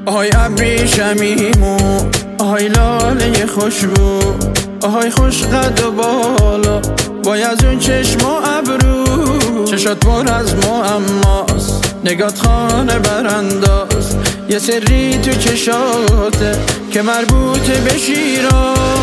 آهای ابری شمیمو، آهای لاله خوشبو، آهای خوش قد و بالا وای از اون چشم و ابرو. چشات پر از معماست، نگات خانه برانداز، یه سری تو چشاته که مربوطه به شیراز.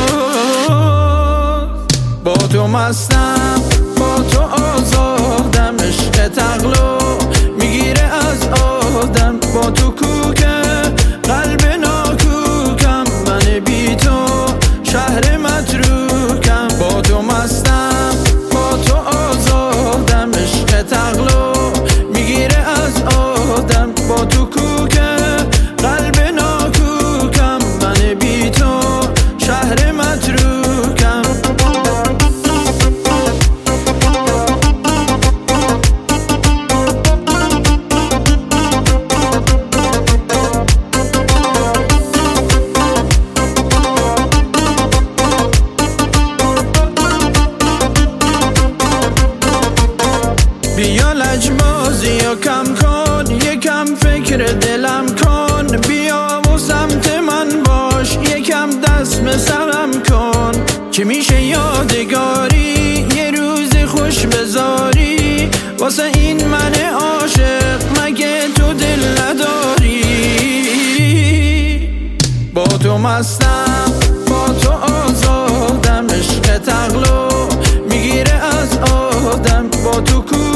با تو مستم، با تو آزادم، عشق تقلا میگیره از آدم. با تو کوکه قلب ناکوکم، من بی تو شهر متروکم. با تو مستم، با تو آزادم، عشق تقلا میگیره از آدم. با تو کوکه قلب ناکوکم، من بی تو شهر متروکم. بیا لجبازی یا کم کن، یکم فکر دلم کن. بیا و سمت من باش، یکم دست به سرم کن. چه میشه یادگاری یه روز خوش بذاری، واسه این من عاشق مگه تو دل نداری؟ با تو مستم، با تو آزادم، عشق تقلا میگیره از آدم. با تو